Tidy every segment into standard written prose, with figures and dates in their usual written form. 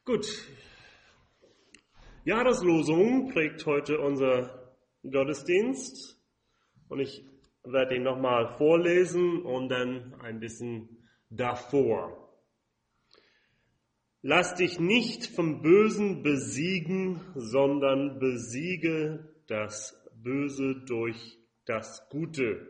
Gut, Jahreslosung prägt heute unser Gottesdienst und ich werde ihn nochmal vorlesen und dann ein bisschen davor. Lass dich nicht vom Bösen besiegen, sondern besiege das Böse durch das Gute.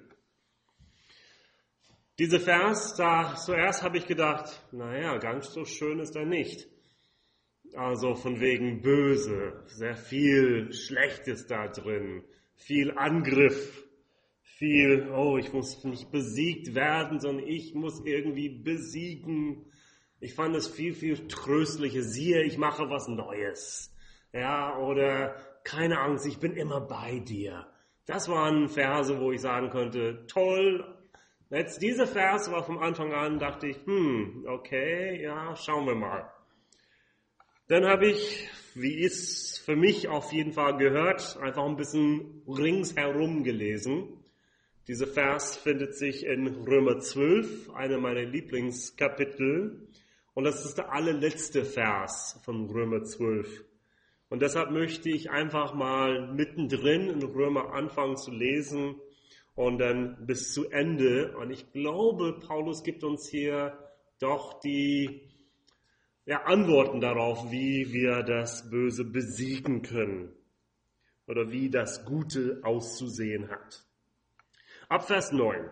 Dieser Vers, zuerst habe ich gedacht, naja, ganz so schön ist er nicht. Also von wegen böse, sehr viel Schlechtes da drin, viel Angriff, viel, ich muss nicht besiegt werden, sondern ich muss irgendwie besiegen. Ich fand es viel tröstlicher. Siehe, ich mache was Neues. Ja, oder keine Angst, ich bin immer bei dir. Das waren Verse, wo ich sagen könnte, toll. Jetzt dieser Vers war vom Anfang an, dachte ich, okay, ja, schauen wir mal. Dann habe ich, wie es für mich auf jeden Fall gehört, einfach ein bisschen ringsherum gelesen. Dieser Vers findet sich in Römer 12, einer meiner Lieblingskapitel. Und das ist der allerletzte Vers von Römer 12. Und deshalb möchte ich einfach mal mittendrin in Römer anfangen zu lesen und dann bis zu Ende. Und ich glaube, Paulus gibt uns hier doch die Antworten darauf, wie wir das Böse besiegen können oder wie das Gute auszusehen hat. Ab Vers 9.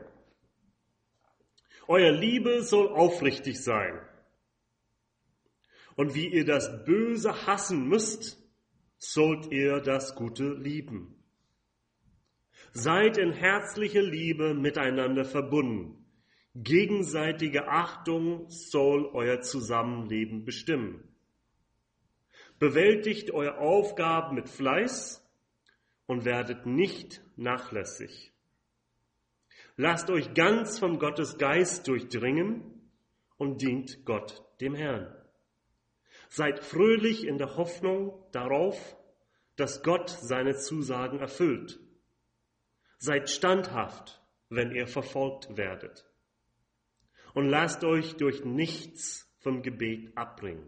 Euer Liebe soll aufrichtig sein. Und wie ihr das Böse hassen müsst, sollt ihr das Gute lieben. Seid in herzlicher Liebe miteinander verbunden. Gegenseitige Achtung soll euer Zusammenleben bestimmen. Bewältigt eure Aufgaben mit Fleiß und werdet nicht nachlässig. Lasst euch ganz von Gottes Geist durchdringen und dient Gott, dem Herrn. Seid fröhlich in der Hoffnung darauf, dass Gott seine Zusagen erfüllt. Seid standhaft, wenn ihr verfolgt werdet. Und lasst euch durch nichts vom Gebet abbringen.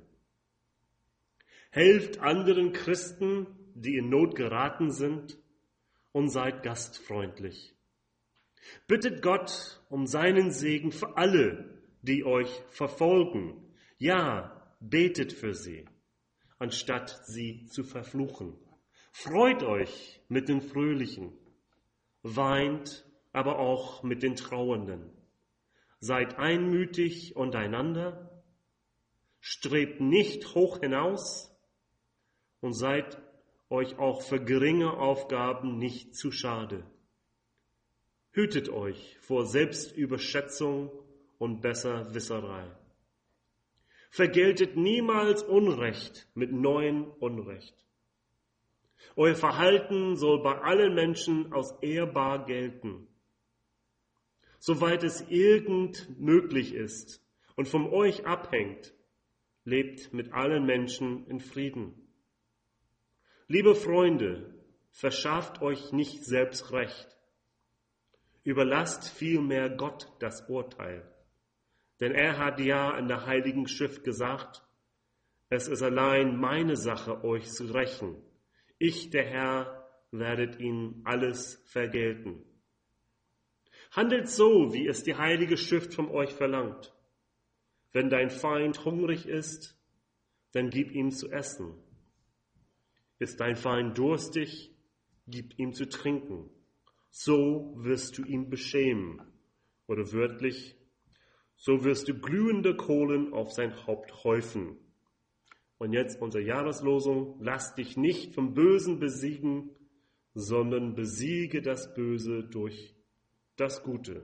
Helft anderen Christen, die in Not geraten sind, und seid gastfreundlich. Bittet Gott um seinen Segen für alle, die euch verfolgen. Ja, betet für sie, anstatt sie zu verfluchen. Freut euch mit den Fröhlichen, weint aber auch mit den Trauernden. Seid einmütig untereinander, strebt nicht hoch hinaus und seid euch auch für geringe Aufgaben nicht zu schade. Hütet euch vor Selbstüberschätzung und Besserwisserei. Vergeltet niemals Unrecht mit neuem Unrecht. Euer Verhalten soll bei allen Menschen als ehrbar gelten. Soweit es irgend möglich ist und von euch abhängt, lebt mit allen Menschen in Frieden. Liebe Freunde, verschafft euch nicht selbst Recht. Überlasst vielmehr Gott das Urteil. Denn er hat ja in der Heiligen Schrift gesagt, es ist allein meine Sache, euch zu rächen. Ich, der Herr, werdet ihnen alles vergelten. Handelt so, wie es die Heilige Schrift von euch verlangt. Wenn dein Feind hungrig ist, dann gib ihm zu essen. Ist dein Feind durstig, gib ihm zu trinken. So wirst du ihn beschämen. Oder wörtlich, so wirst du glühende Kohlen auf sein Haupt häufen. Und jetzt unsere Jahreslosung, lass dich nicht vom Bösen besiegen, sondern besiege das Böse durch das Gute.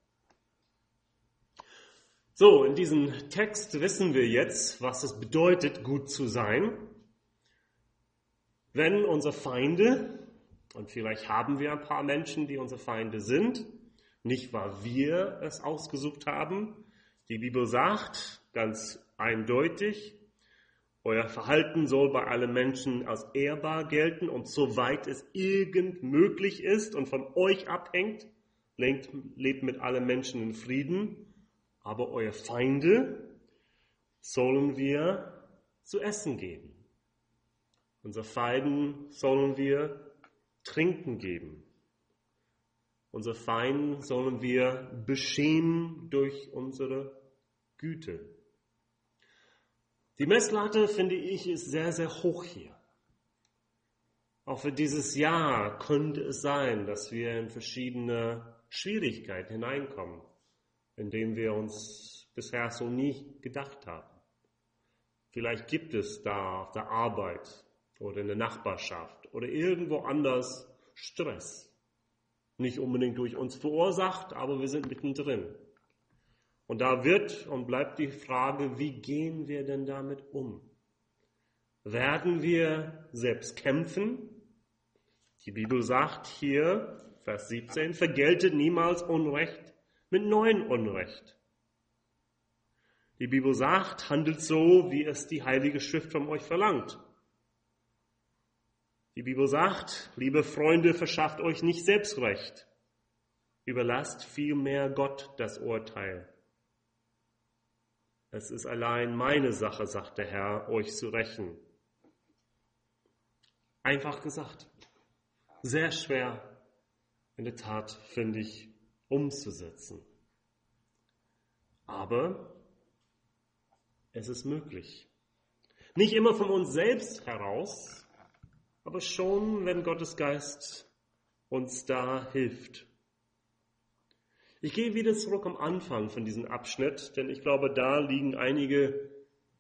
So, in diesem Text wissen wir jetzt, was es bedeutet, gut zu sein. Wenn unsere Feinde, und vielleicht haben wir ein paar Menschen, die unsere Feinde sind, nicht weil wir es ausgesucht haben. Die Bibel sagt ganz eindeutig, euer Verhalten soll bei allen Menschen als ehrbar gelten und soweit es irgend möglich ist und von euch abhängt, lebt mit allen Menschen in Frieden, aber eure Feinde sollen wir zu essen geben. Unser Feinden sollen wir trinken geben. Unsere Feinden sollen wir beschämen durch unsere Güte. Die Messlatte, finde ich, ist sehr, sehr hoch hier. Auch für dieses Jahr könnte es sein, dass wir in verschiedene Schwierigkeiten hineinkommen, in denen wir uns bisher so nie gedacht haben. Vielleicht gibt es da auf der Arbeit oder in der Nachbarschaft oder irgendwo anders Stress. Nicht unbedingt durch uns verursacht, aber wir sind mittendrin. Und da wird und bleibt die Frage, wie gehen wir denn damit um? Werden wir selbst kämpfen? Die Bibel sagt hier, Vers 17, vergeltet niemals Unrecht mit neuem Unrecht. Die Bibel sagt, handelt so, wie es die Heilige Schrift von euch verlangt. Die Bibel sagt, liebe Freunde, verschafft euch nicht Selbstrecht. Überlasst vielmehr Gott das Urteil. Es ist allein meine Sache, sagt der Herr, euch zu rächen. Einfach gesagt. Sehr schwer, in der Tat, finde ich, umzusetzen. Aber es ist möglich. Nicht immer von uns selbst heraus, aber schon, wenn Gottes Geist uns da hilft. Ich gehe wieder zurück am Anfang von diesem Abschnitt, denn ich glaube, da liegen einige,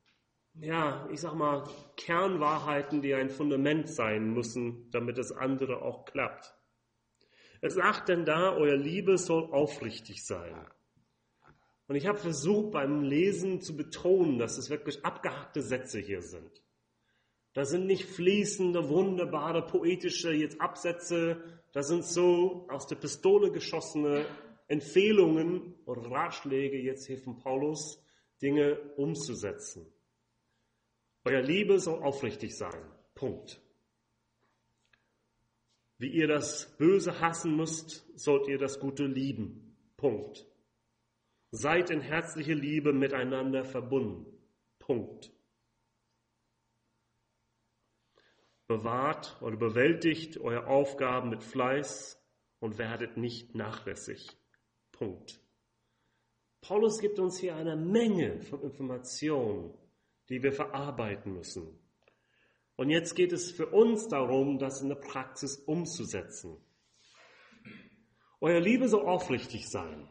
Kernwahrheiten, die ein Fundament sein müssen, damit das andere auch klappt. Es sagt denn da, euer Liebe soll aufrichtig sein. Und ich habe versucht beim Lesen zu betonen, dass es wirklich abgehackte Sätze hier sind. Das sind nicht fließende, wunderbare, poetische Absätze. Das sind so aus der Pistole geschossene Empfehlungen oder Ratschläge jetzt hier von Paulus, Dinge umzusetzen. Euer Liebe soll aufrichtig sein. Punkt. Wie ihr das Böse hassen müsst, sollt ihr das Gute lieben. Punkt. Seid in herzlicher Liebe miteinander verbunden. Punkt. Bewahrt oder bewältigt eure Aufgaben mit Fleiß und werdet nicht nachlässig. Punkt. Paulus gibt uns hier eine Menge von Informationen, die wir verarbeiten müssen. Und jetzt geht es für uns darum, das in der Praxis umzusetzen. Euer Liebe soll aufrichtig sein.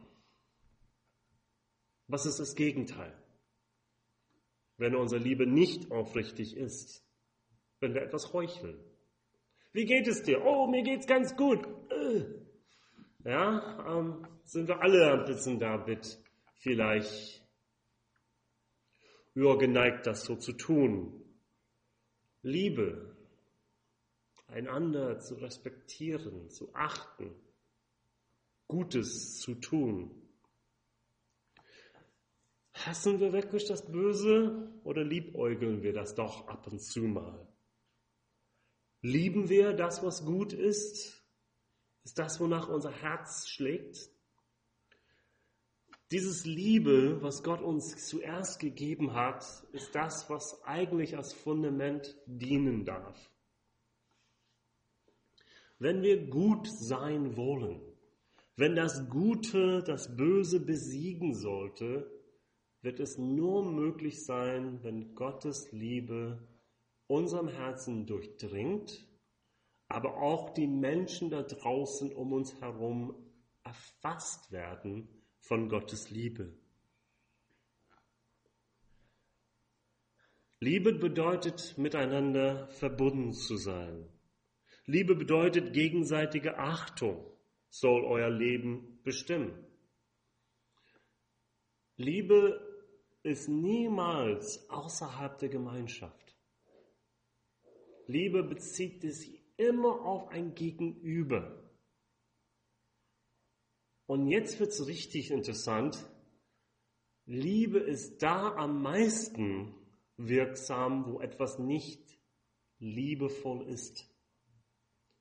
Was ist das Gegenteil? Wenn unsere Liebe nicht aufrichtig ist, wenn wir etwas heucheln. Wie geht es dir? Oh, mir geht's ganz gut. Sind wir alle ein bisschen damit vielleicht geneigt, das so zu tun. Liebe, einander zu respektieren, zu achten, Gutes zu tun. Hassen wir wirklich das Böse oder liebäugeln wir das doch ab und zu mal? Lieben wir das, was gut ist? Ist das, wonach unser Herz schlägt? Dieses Liebe, was Gott uns zuerst gegeben hat, ist das, was eigentlich als Fundament dienen darf. Wenn wir gut sein wollen, wenn das Gute das Böse besiegen sollte, wird es nur möglich sein, wenn Gottes Liebe unserem Herzen durchdringt, aber auch die Menschen da draußen um uns herum erfasst werden von Gottes Liebe. Liebe bedeutet, miteinander verbunden zu sein. Liebe bedeutet, gegenseitige Achtung soll euer Leben bestimmen. Liebe ist niemals außerhalb der Gemeinschaft. Liebe bezieht sich immer auf ein Gegenüber. Und jetzt wird es richtig interessant. Liebe ist da am meisten wirksam, wo etwas nicht liebevoll ist.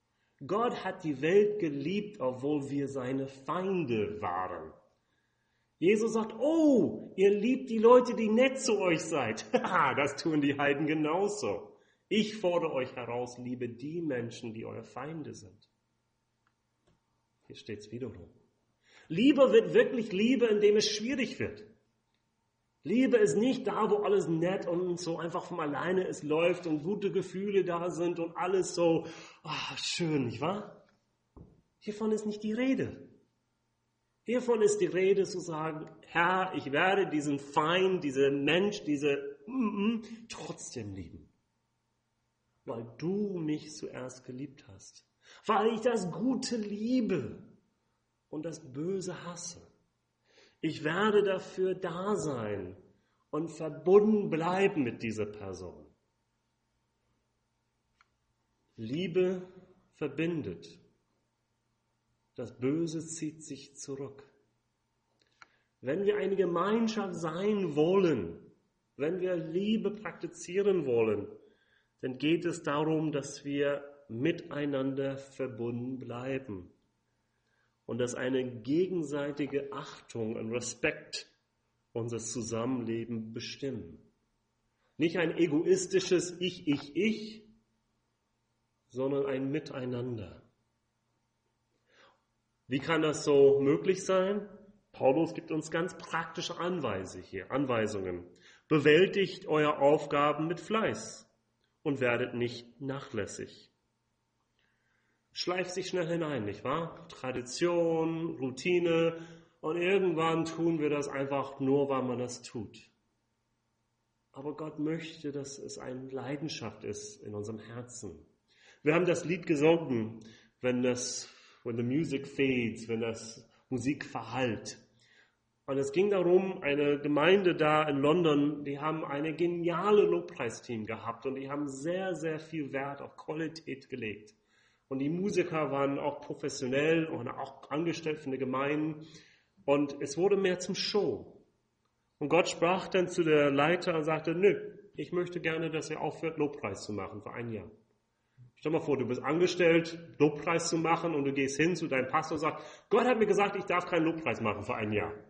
Gott hat die Welt geliebt, obwohl wir seine Feinde waren. Jesus sagt, oh, ihr liebt die Leute, die nett zu euch seid. Das tun die Heiden genauso. Ich fordere euch heraus, liebe die Menschen, die eure Feinde sind. Hier steht es wiederum. Liebe wird wirklich Liebe, indem es schwierig wird. Liebe ist nicht da, wo alles nett und so einfach von alleine es läuft und gute Gefühle da sind und alles so schön, nicht wahr? Hiervon ist nicht die Rede. Hiervon ist die Rede zu sagen, Herr, ich werde diesen Feind, diesen Mensch, trotzdem lieben. Weil du mich zuerst geliebt hast. Weil ich das Gute liebe und das Böse hasse. Ich werde dafür da sein und verbunden bleiben mit dieser Person. Liebe verbindet. Das Böse zieht sich zurück. Wenn wir eine Gemeinschaft sein wollen, wenn wir Liebe praktizieren wollen, dann geht es darum, dass wir miteinander verbunden bleiben und dass eine gegenseitige Achtung und Respekt unser Zusammenleben bestimmen. Nicht ein egoistisches Ich, sondern ein Miteinander. Wie kann das so möglich sein? Paulus gibt uns ganz praktische Anweisungen. Bewältigt eure Aufgaben mit Fleiß und werdet nicht nachlässig. Schleift sich schnell hinein, nicht wahr? Tradition, Routine und irgendwann tun wir das einfach nur, weil man das tut. Aber Gott möchte, dass es eine Leidenschaft ist in unserem Herzen. Wir haben das Lied gesungen, when the music fades, wenn das Musik verhallt. Und es ging darum, eine Gemeinde da in London, die haben eine geniale Lobpreisteam gehabt und die haben sehr, sehr viel Wert auf Qualität gelegt. Und die Musiker waren auch professionell und auch angestellt von der Gemeinde. Und es wurde mehr zum Show. Und Gott sprach dann zu der Leiter und sagte, ich möchte gerne, dass ihr aufhört, Lobpreis zu machen für ein Jahr. Stell dir mal vor, du bist angestellt, Lobpreis zu machen und du gehst hin zu deinem Pastor und sagst, Gott hat mir gesagt, ich darf keinen Lobpreis machen für ein Jahr.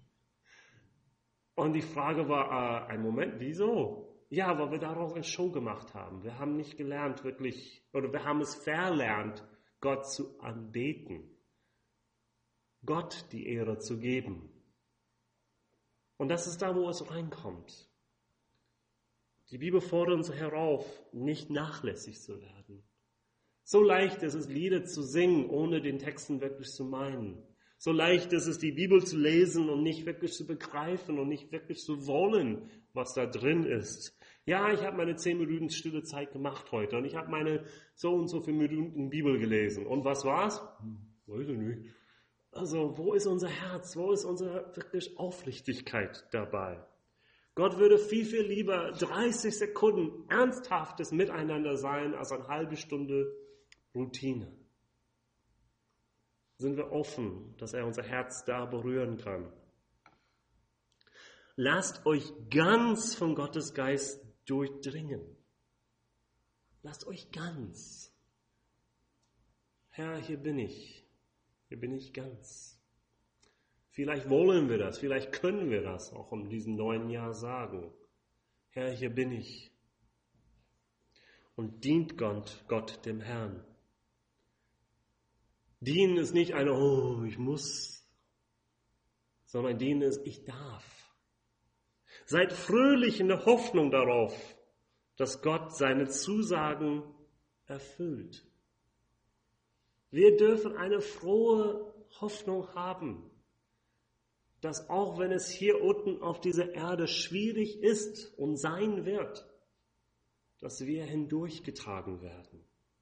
Und die Frage war, ein Moment, wieso? Ja, weil wir daraus eine Show gemacht haben. Wir haben nicht gelernt wirklich, oder wir haben es verlernt, Gott zu anbeten. Gott die Ehre zu geben. Und das ist da, wo es reinkommt. Die Bibel fordert uns herauf, nicht nachlässig zu werden. So leicht ist es, Lieder zu singen, ohne den Texten wirklich zu meinen. So leicht ist es, die Bibel zu lesen und nicht wirklich zu begreifen und nicht wirklich zu wollen, was da drin ist. Ja, ich habe meine 10 Minuten stille Zeit gemacht heute und ich habe meine so und so viele Minuten Bibel gelesen. Und was war's? Weiß ich nicht. Also, wo ist unser Herz? Wo ist unsere wirklich Aufrichtigkeit dabei? Gott würde viel, viel lieber 30 Sekunden ernsthaftes Miteinander sein, als eine halbe Stunde Routine. Sind wir offen, dass er unser Herz da berühren kann? Lasst euch ganz von Gottes Geist durchdringen. Lasst euch ganz. Herr, hier bin ich. Hier bin ich ganz. Vielleicht wollen wir das, vielleicht können wir das auch in diesem neuen Jahr sagen. Herr, hier bin ich. Und dient Gott dem Herrn. Dienen ist nicht ich muss, sondern dienen ist, ich darf. Seid fröhlich in der Hoffnung darauf, dass Gott seine Zusagen erfüllt. Wir dürfen eine frohe Hoffnung haben, dass auch wenn es hier unten auf dieser Erde schwierig ist und sein wird, dass wir hindurchgetragen werden.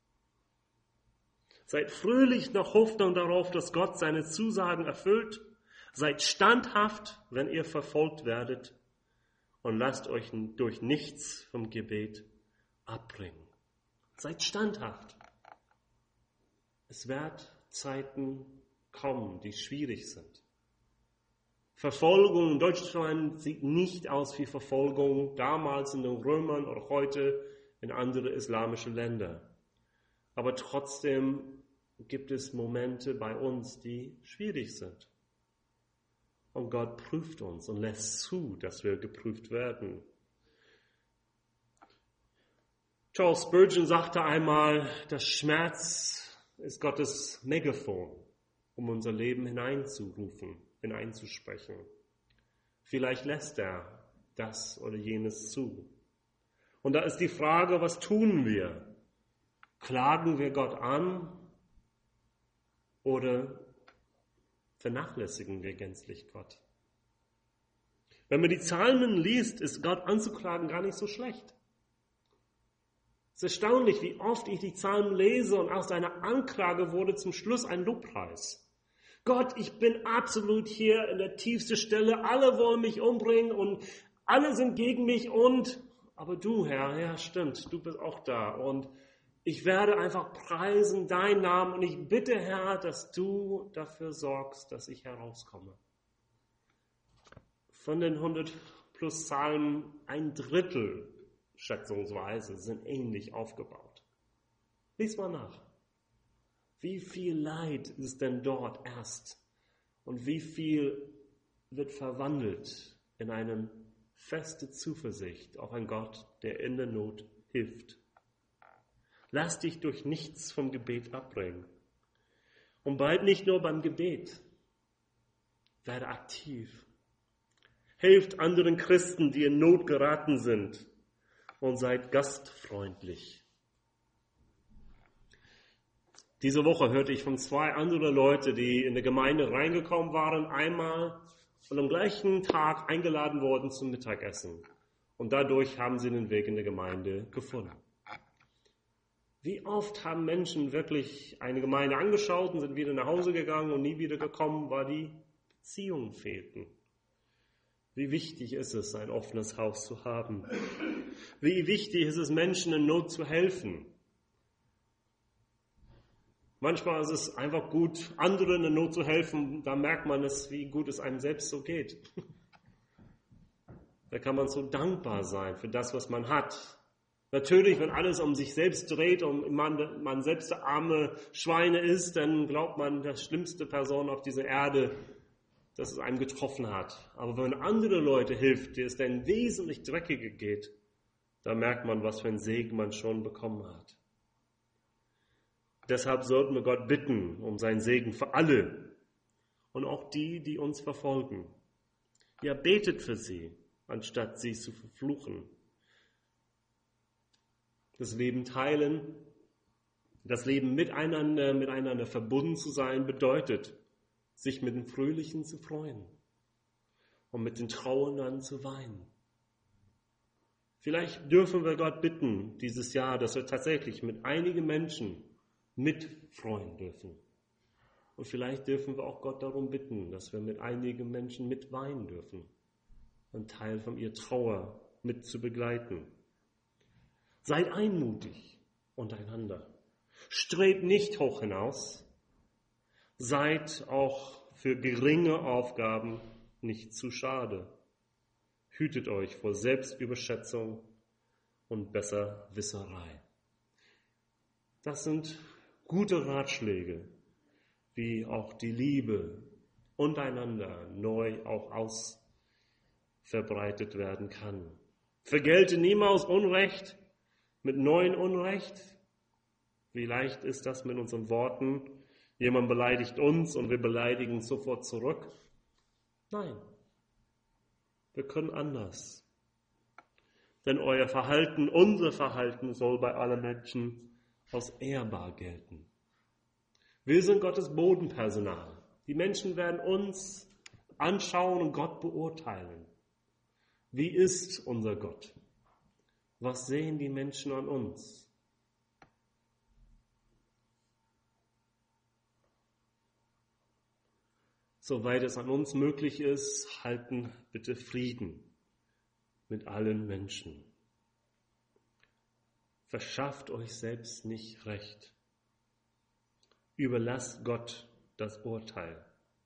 Seid fröhlich nach Hoffnung darauf, dass Gott seine Zusagen erfüllt. Seid standhaft, wenn ihr verfolgt werdet. Und lasst euch durch nichts vom Gebet abbringen. Seid standhaft. Es wird Zeiten kommen, die schwierig sind. Verfolgung in Deutschland sieht nicht aus wie Verfolgung damals in den Römern oder heute in andere islamische Länder. Aber trotzdem gibt es Momente bei uns, die schwierig sind. Und Gott prüft uns und lässt zu, dass wir geprüft werden. Charles Spurgeon sagte einmal, der Schmerz ist Gottes Megaphon, um unser Leben hineinzurufen, hineinzusprechen. Vielleicht lässt er das oder jenes zu. Und da ist die Frage, was tun wir? Klagen wir Gott an oder vernachlässigen wir gänzlich Gott? Wenn man die Psalmen liest, ist Gott anzuklagen gar nicht so schlecht. Es ist erstaunlich, wie oft ich die Psalmen lese und aus einer Anklage wurde zum Schluss ein Lobpreis. Gott, ich bin absolut hier in der tiefsten Stelle, alle wollen mich umbringen und alle sind gegen mich aber du, Herr, ja stimmt, du bist auch da und ich werde einfach preisen deinen Namen und ich bitte, Herr, dass du dafür sorgst, dass ich herauskomme. Von den 100 plus Psalmen 1/3 schätzungsweise sind ähnlich aufgebaut. Lies mal nach. Wie viel Leid ist denn dort erst und wie viel wird verwandelt in eine feste Zuversicht auf einen Gott, der in der Not hilft. Lass dich durch nichts vom Gebet abbringen. Und bleib nicht nur beim Gebet. Werde aktiv. Helft anderen Christen, die in Not geraten sind. Und seid gastfreundlich. Diese Woche hörte ich von 2 anderen Leuten, die in der Gemeinde reingekommen waren, einmal und am gleichen Tag eingeladen worden zum Mittagessen. Und dadurch haben sie den Weg in der Gemeinde gefunden. Wie oft haben Menschen wirklich eine Gemeinde angeschaut und sind wieder nach Hause gegangen und nie wieder gekommen, weil die Beziehungen fehlten. Wie wichtig ist es, ein offenes Haus zu haben? Wie wichtig ist es, Menschen in Not zu helfen? Manchmal ist es einfach gut, anderen in Not zu helfen. Da merkt man es, wie gut es einem selbst so geht. Da kann man so dankbar sein für das, was man hat. Natürlich, wenn alles um sich selbst dreht und man selbst der arme Schweine ist, dann glaubt man, die schlimmste Person auf dieser Erde, dass es einem getroffen hat. Aber wenn andere Leute hilft, die es dann wesentlich dreckiger geht, da merkt man, was für einen Segen man schon bekommen hat. Deshalb sollten wir Gott bitten um seinen Segen für alle und auch die, die uns verfolgen. Ja, betet für sie, anstatt sie zu verfluchen. Das Leben teilen, das Leben miteinander verbunden zu sein, bedeutet, sich mit den Fröhlichen zu freuen und mit den Trauernden zu weinen. Vielleicht dürfen wir Gott bitten dieses Jahr, dass wir tatsächlich mit einigen Menschen mitfreuen dürfen. Und vielleicht dürfen wir auch Gott darum bitten, dass wir mit einigen Menschen mitweinen dürfen, einen Teil von ihrer Trauer mit zu begleiten. Seid einmutig untereinander. Strebt nicht hoch hinaus. Seid auch für geringe Aufgaben nicht zu schade. Hütet euch vor Selbstüberschätzung und Besserwisserei. Das sind gute Ratschläge, wie auch die Liebe untereinander neu auch ausverbreitet werden kann. Vergelte niemals Unrecht mit neuem Unrecht. Wie leicht ist das mit unseren Worten? Jemand beleidigt uns und wir beleidigen sofort zurück. Nein, wir können anders. Denn euer Verhalten, unser Verhalten soll bei allen Menschen als ehrbar gelten. Wir sind Gottes Bodenpersonal. Die Menschen werden uns anschauen und Gott beurteilen. Wie ist unser Gott? Was sehen die Menschen an uns? Soweit es an uns möglich ist, halten bitte Frieden mit allen Menschen. Verschafft euch selbst nicht Recht. Überlasst Gott das Urteil.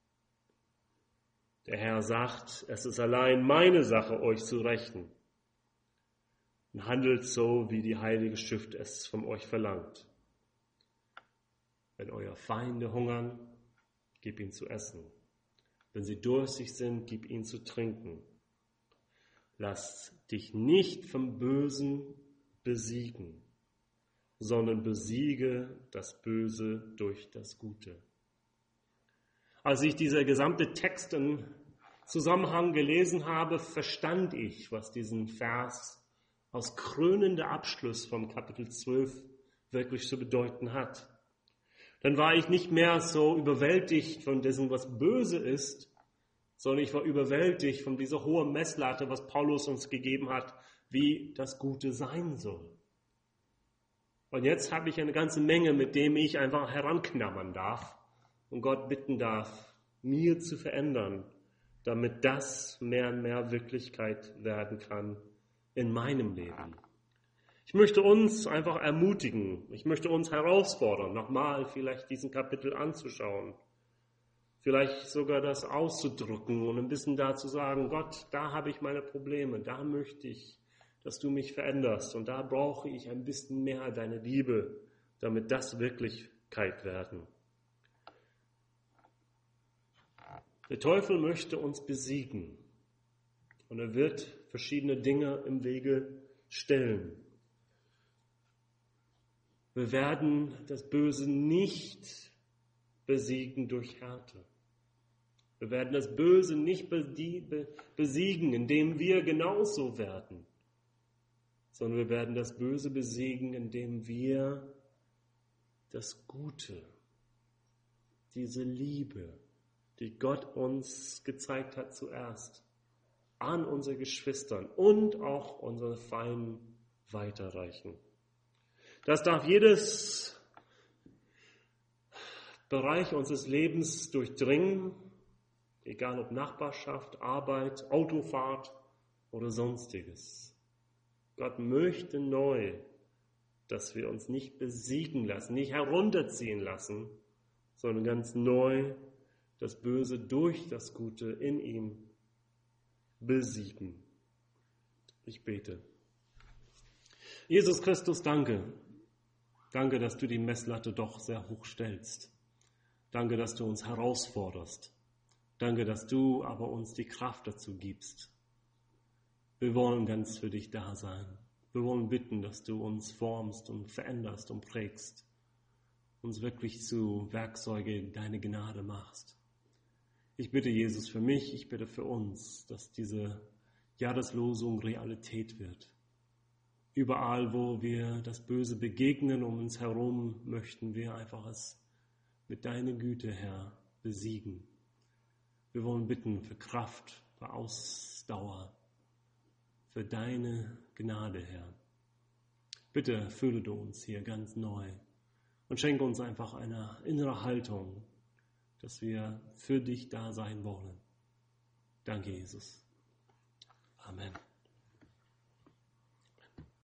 Der Herr sagt, es ist allein meine Sache, euch zu rächen. Und handelt so, wie die Heilige Schrift es von euch verlangt. Wenn eure Feinde hungern, gebt ihnen zu essen. Wenn sie durstig sind, gib ihnen zu trinken. Lass dich nicht vom Bösen besiegen, sondern besiege das Böse durch das Gute. Als ich dieser gesamte Text im Zusammenhang gelesen habe, verstand ich, was diesen Vers als krönender Abschluss vom Kapitel 12 wirklich zu bedeuten hat. Dann war ich nicht mehr so überwältigt von dessen, was böse ist, sondern ich war überwältigt von dieser hohen Messlatte, was Paulus uns gegeben hat, wie das Gute sein soll. Und jetzt habe ich eine ganze Menge, mit dem ich einfach heranknabbern darf und Gott bitten darf, mir zu verändern, damit das mehr und mehr Wirklichkeit werden kann in meinem Leben. Ich möchte uns einfach ermutigen, ich möchte uns herausfordern, nochmal vielleicht diesen Kapitel anzuschauen, vielleicht sogar das auszudrücken und ein bisschen da zu sagen, Gott, da habe ich meine Probleme, da möchte ich, dass du mich veränderst und da brauche ich ein bisschen mehr deine Liebe, damit das Wirklichkeit werden. Der Teufel möchte uns besiegen und er wird verschiedene Dinge im Wege stellen. Wir werden das Böse nicht besiegen durch Härte. Wir werden das Böse nicht besiegen, indem wir genauso werden, sondern wir werden das Böse besiegen, indem wir das Gute, diese Liebe, die Gott uns gezeigt hat zuerst, an unsere Geschwistern und auch unsere Feinden weiterreichen. Das darf jedes Bereich unseres Lebens durchdringen, egal ob Nachbarschaft, Arbeit, Autofahrt oder Sonstiges. Gott möchte neu, dass wir uns nicht besiegen lassen, nicht herunterziehen lassen, sondern ganz neu das Böse durch das Gute in ihm besiegen. Ich bete. Jesus Christus, danke. Danke, dass du die Messlatte doch sehr hoch stellst. Danke, dass du uns herausforderst. Danke, dass du aber uns die Kraft dazu gibst. Wir wollen ganz für dich da sein. Wir wollen bitten, dass du uns formst und veränderst und prägst. Uns wirklich zu Werkzeuge deine Gnade machst. Ich bitte Jesus für mich, ich bitte für uns, dass diese Jahreslosung Realität wird. Überall, wo wir das Böse begegnen um uns herum, möchten wir einfach es mit deiner Güte, Herr, besiegen. Wir wollen bitten für Kraft, für Ausdauer, für deine Gnade, Herr. Bitte erfülle du uns hier ganz neu und schenke uns einfach eine innere Haltung, dass wir für dich da sein wollen. Danke, Jesus. Amen.